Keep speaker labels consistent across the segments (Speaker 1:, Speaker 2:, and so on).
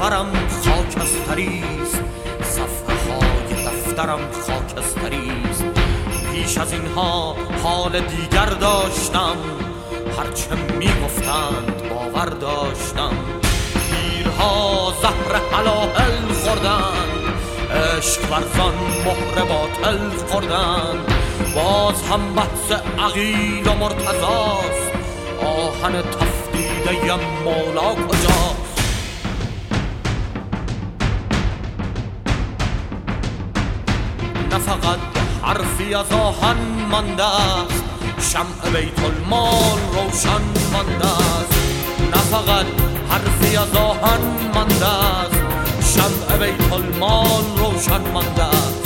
Speaker 1: سفرم خاکستریست، صفحه های دفترم خاکستریست. پیش از اینها حال دیگر داشتم، هرچه میگفتند باور داشتم. پیرها زهر حلاحل خوردند، عشق ورزان مهر باطل خوردند. باز هم بحث عقیل و مرتضاست، آهن تفدیده مولا کجاست؟ نه فقط حرفی از آهن مانده است، شمع بیت المال روشن مانده است. نه فقط حرفی از آهن مانده است، شمع بیت المال روشن مانده است.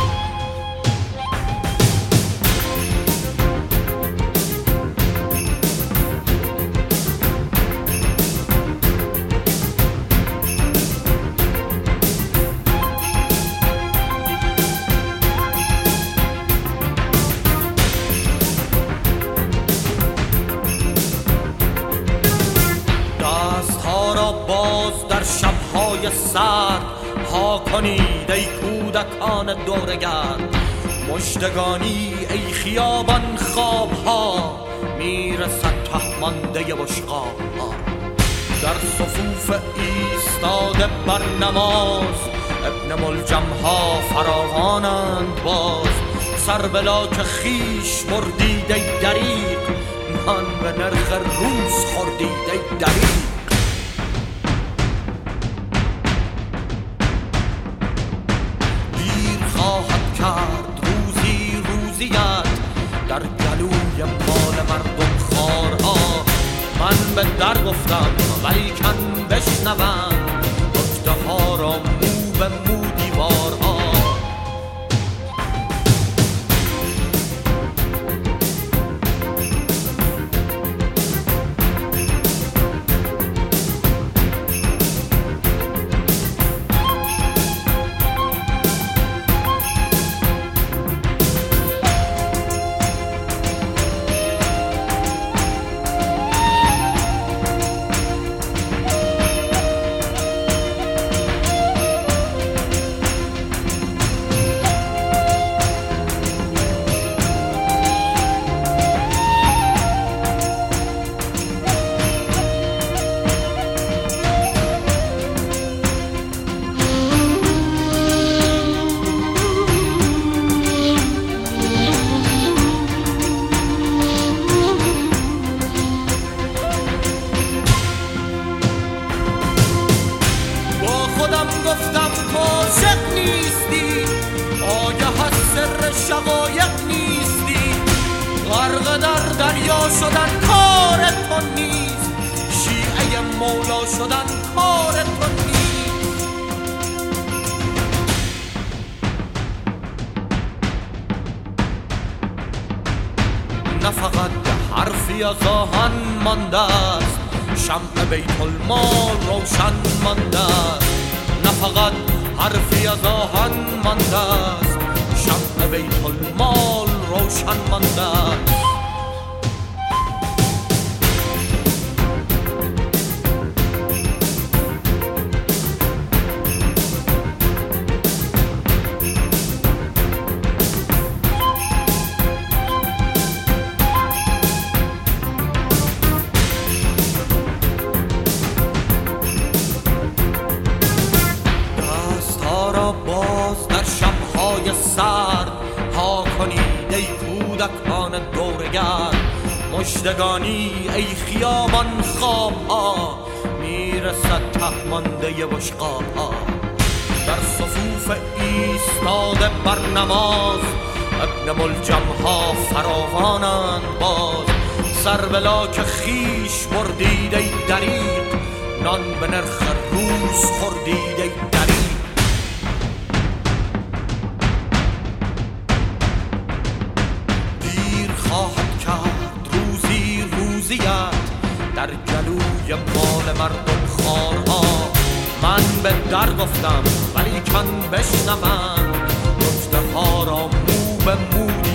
Speaker 1: باز در شب‌های سرد ها کنید ای کودکان دورگرد. مژدگانی ای خیابان خواب‌ها، میرسد ته مانده بشقاب‌ها. در صفوف ایستاده بر نماز، ابن ملجم‌ها فراوانند باز. سر به لاک خویش بردید ای دریغ، نان به نرخ روز خوردید ای دریغ. در گلوی مال مردم خارها. من به در گفتم ولیکن بشنوند، گفته ها را مو به مو دیوارها. گفتم تو عاشق نیستی، آگه از سر شقایق نیستی. غرق در دریا شدن کار تو نیست، شیعه مولا شدن کار تو نیست. نه فقط حرفی از آهن مانده است، شمع بیت المال روشن مانده است. نه فقط حرفی از آهن مانده است، شمع بیت المال روشن مانده است. باز در شب‌های سرد ها کنید ای کودکان دورگرد. مژدگانی ای خیابان خواب‌ها، میرسد ته مانده بشقاب‌ها. در صفوف ایستاده بر نماز، ابن ملجم‌ها فراوانند باز. سر به لاک خویش بردید ای دریغ، نان به نرخ روز خوردید ای دریغ. خواهد کرد روزی روزیت، در گلوی مال مردم خارها. من به در گفتم ولیکن بشنوند، گفته ها را مو به مو